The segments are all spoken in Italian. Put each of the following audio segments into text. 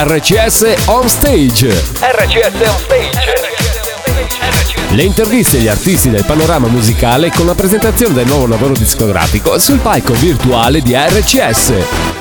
RCS On Stage. RCS On Stage. Le interviste agli artisti del panorama musicale con la presentazione del nuovo lavoro discografico sul palco virtuale di RCS.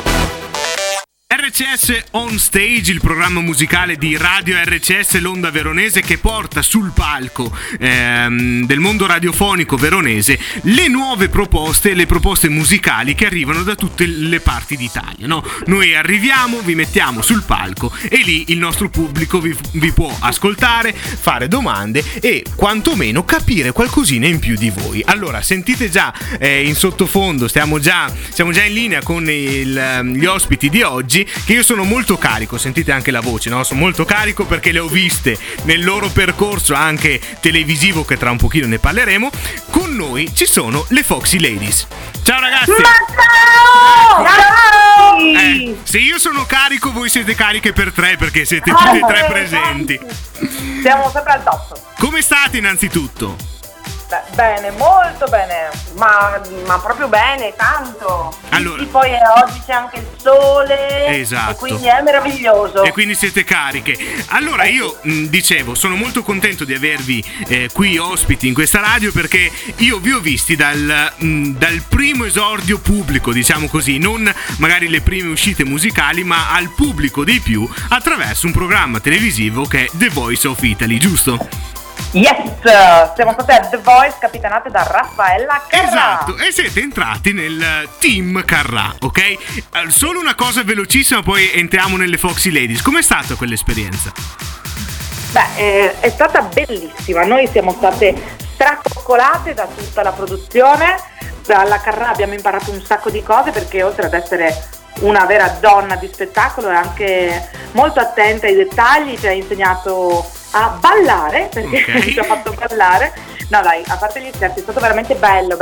RCS On Stage, il programma musicale di Radio RCS l'Onda Veronese, che porta sul palco del mondo radiofonico veronese le nuove proposte, le proposte musicali che arrivano da tutte le parti d'Italia, no? Noi arriviamo, vi mettiamo sul palco e lì il nostro pubblico vi può ascoltare, fare domande e quantomeno capire qualcosina in più di voi. Allora, sentite già in sottofondo, siamo già in linea con gli ospiti di oggi, che io sono molto carico, sentite anche la voce, no? Sono molto carico perché le ho viste nel loro percorso anche televisivo, che tra un pochino ne parleremo. Con noi ci sono le Foxy Ladies. Ciao ragazzi! Ma ciao! Se io sono carico, voi siete cariche per tre, perché siete tutte e tre presenti. Siamo sempre al top. Come state innanzitutto? Bene, molto bene, ma proprio bene, tanto. Allora, sì, poi oggi c'è anche il sole, esatto, e quindi è meraviglioso. E quindi siete cariche. Allora io dicevo, sono molto contento di avervi qui ospiti in questa radio, perché io vi ho visti dal primo esordio pubblico, diciamo così, non magari le prime uscite musicali, ma al pubblico dei più, attraverso un programma televisivo che è The Voice of Italy, giusto? Yes, siamo state a The Voice, capitanate da Raffaella Carrà. Esatto, e siete entrati nel team Carrà, ok? Solo una cosa velocissima, poi entriamo nelle Foxy Ladies. Com'è stata quell'esperienza? Beh, è stata bellissima. Noi siamo state stracoccolate da tutta la produzione. Dalla Carrà abbiamo imparato un sacco di cose, perché oltre ad essere una vera donna di spettacolo è anche molto attenta ai dettagli. Ci ha insegnato a ballare, perché okay, ci ha fatto ballare. No dai, a parte gli scherzi, è stato veramente bello.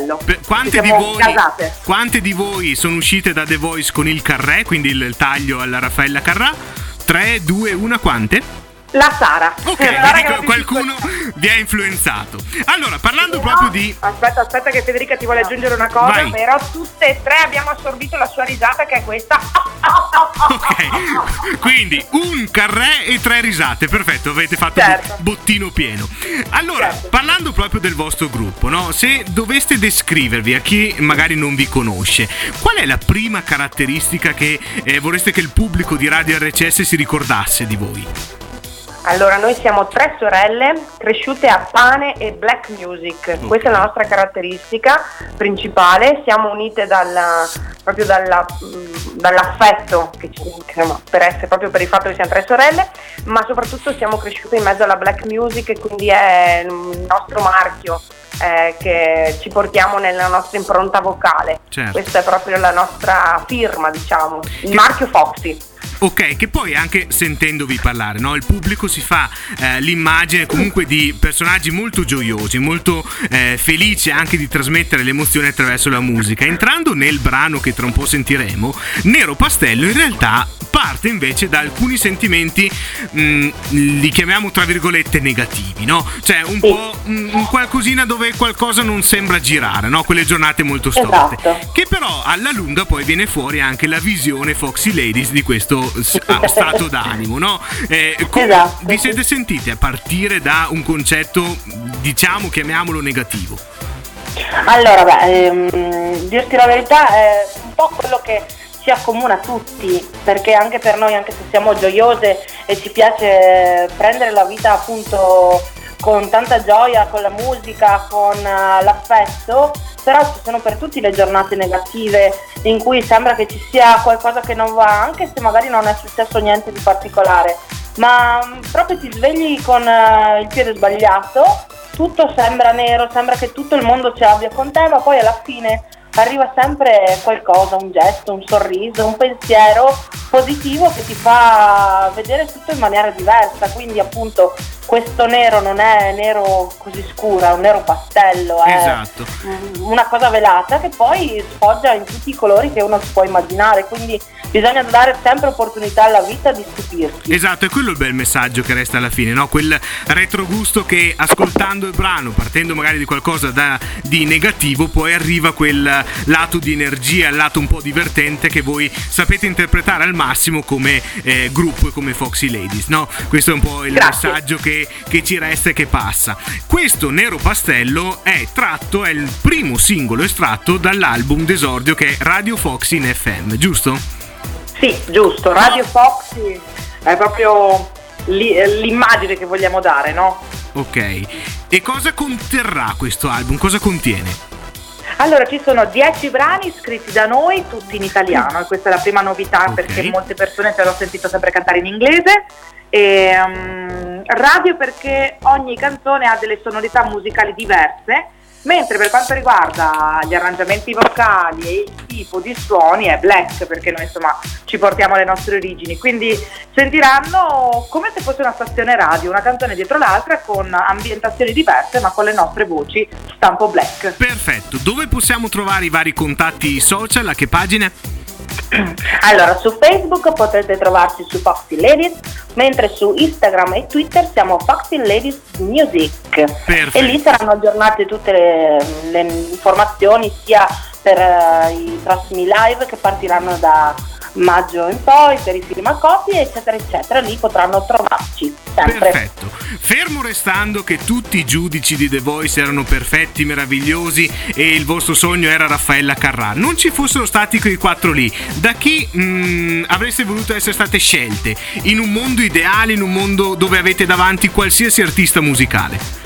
Quante di voi sono uscite da The Voice con il carré, quindi il taglio alla Raffaella Carrà? 3, 2, 1, quante? La Sara. Ok, qualcuno vi ha influenzato. Allora, parlando proprio di... Aspetta che Federica ti vuole aggiungere una cosa. Vai. Però tutte e tre abbiamo assorbito la sua risata, che è questa. Ok, quindi un carré e 3 risate, perfetto, avete fatto bottino pieno. Allora, parlando proprio del vostro gruppo, no? Se doveste descrivervi a chi magari non vi conosce, qual è la prima caratteristica che vorreste che il pubblico di Radio RCS si ricordasse di voi? Allora, noi siamo 3 sorelle cresciute a pane e black music. Okay. Questa è la nostra caratteristica principale. Siamo unite proprio dall'affetto che proprio per il fatto che siamo 3 sorelle, ma soprattutto siamo cresciute in mezzo alla black music, e quindi è il nostro marchio che ci portiamo nella nostra impronta vocale. Certo. Questa è proprio la nostra firma, diciamo, il marchio Foxy. Ok, che poi anche sentendovi parlare, no? Il pubblico si fa l'immagine comunque di personaggi molto gioiosi, molto felici anche di trasmettere l'emozione attraverso la musica. Entrando nel brano che tra un po' sentiremo, Nero Pastello in realtà parte invece da alcuni sentimenti, li chiamiamo tra virgolette negativi, no? Cioè un po' un qualcosina dove qualcosa non sembra girare, no? Quelle giornate molto storte. Esatto. Che però alla lunga poi viene fuori anche la visione Foxy Ladies di questo stato d'animo, no? Esatto. Vi siete sentiti a partire da un concetto, diciamo, chiamiamolo negativo? Allora, dirti la verità, è un po' quello che ci accomuna tutti, perché anche per noi, anche se siamo gioiose e ci piace prendere la vita appunto con tanta gioia, con la musica, con l'affetto, però ci sono per tutti le giornate negative in cui sembra che ci sia qualcosa che non va, anche se magari non è successo niente di particolare, ma proprio ti svegli con il piede sbagliato, tutto sembra nero, sembra che tutto il mondo ce l'abbia con te, ma poi alla fine arriva sempre qualcosa, un gesto, un sorriso, un pensiero positivo che ti fa vedere tutto in maniera diversa. Quindi appunto questo nero non è nero così scuro, è un nero pastello, è Esatto. una cosa velata che poi sfoggia in tutti i colori che uno si può immaginare, quindi bisogna dare sempre opportunità alla vita di stupirsi. Esatto, è quello il bel messaggio che resta alla fine, no? Quel retrogusto che ascoltando il brano, partendo magari di qualcosa di negativo, poi arriva quel lato di energia, il lato un po' divertente che voi sapete interpretare al massimo come gruppo e come Foxy Ladies, no? Questo è un po' il messaggio che ci resta e che passa. Questo Nero Pastello è il primo singolo estratto dall'album d'esordio che è Radio Foxy in FM, giusto? Sì, giusto, Radio Foxy è proprio l'immagine che vogliamo dare, no? Ok, e cosa conterrà questo album? Cosa contiene? Allora, ci sono 10 brani scritti da noi, tutti in italiano, e questa è la prima novità, perché molte persone ci hanno sentito sempre cantare in inglese. E, radio perché ogni canzone ha delle sonorità musicali diverse, mentre per quanto riguarda gli arrangiamenti vocali e il tipo di suoni è black, perché noi insomma ci portiamo alle nostre origini, quindi sentiranno come se fosse una stazione radio, una canzone dietro l'altra con ambientazioni diverse ma con le nostre voci stampo black. Perfetto, dove possiamo trovare i vari contatti social, a che pagine? Allora, su Facebook potete trovarci su Foxy Ladies, mentre su Instagram e Twitter siamo Foxy Ladies Music. Perfetto. E lì saranno aggiornate tutte le informazioni sia per i prossimi live che partiranno da maggio in poi, per i film a copie eccetera eccetera. Lì potranno trovarci sempre. Perfetto, fermo restando che tutti i giudici di The Voice erano perfetti, meravigliosi e il vostro sogno era Raffaella Carrà, non ci fossero stati quei 4 lì, da chi avreste voluto essere state scelte in un mondo ideale, in un mondo dove avete davanti qualsiasi artista musicale?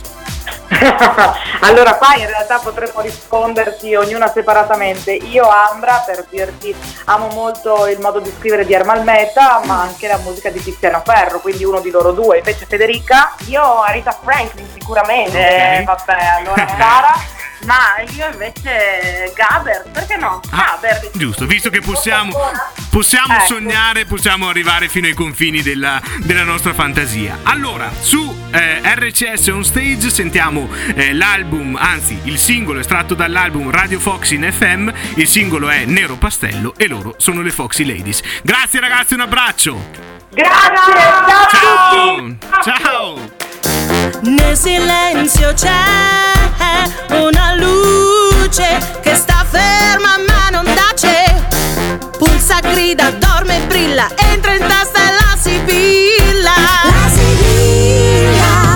Allora qua in realtà potremmo risponderti ognuna separatamente. Io Ambra, per dirti, amo molto il modo di scrivere di Ermal Meta, ma anche la musica di Tiziano Ferro, quindi uno di loro due. Invece Federica? Io Aretha Franklin sicuramente. Okay. Vabbè, allora Sara. Ma io invece Gaber, perché no? Gaber. Giusto, visto che possiamo Ecco. sognare, possiamo arrivare fino ai confini della nostra fantasia. Allora, su RCS On Stage sentiamo l'album, anzi il singolo estratto dall'album Radio Foxy in FM. Il singolo è Nero Pastello e loro sono le Foxy Ladies. Grazie ragazzi, un abbraccio. Grazie, ciao a tutti. Ciao. Nel silenzio c'è una luce che sta ferma ma non tace, pulsa, grida, dorme e brilla, entra in testa e la sibilla. La sibilla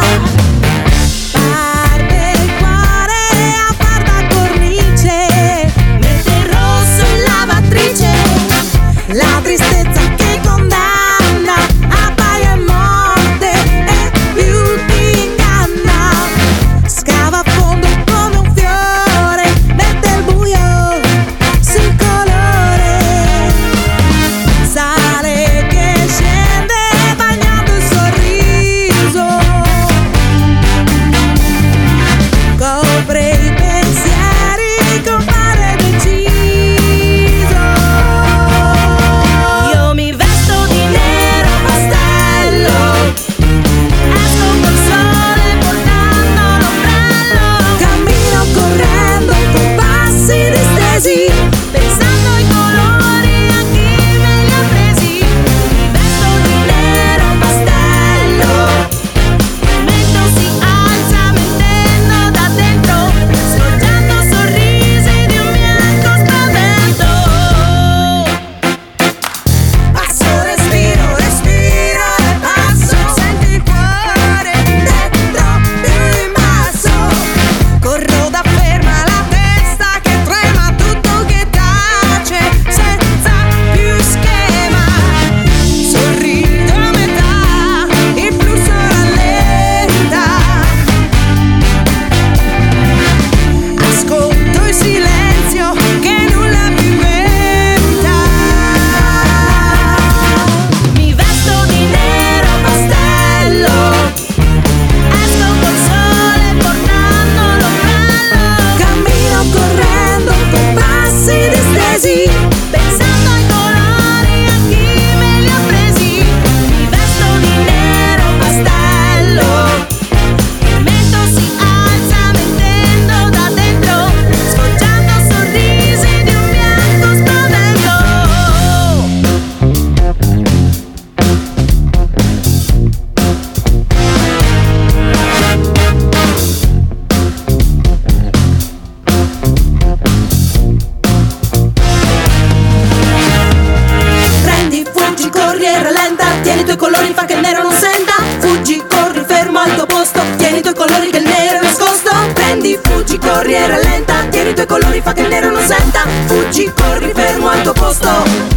parte il cuore a far da cornice, mette il rosso in lavatrice, la tristezza che condanna appaia e morte e più ti inganna, scava a fondo come un fiore, mette il buio sul colore, sale che nero non senta, fuggi, corri, fermo al tuo posto.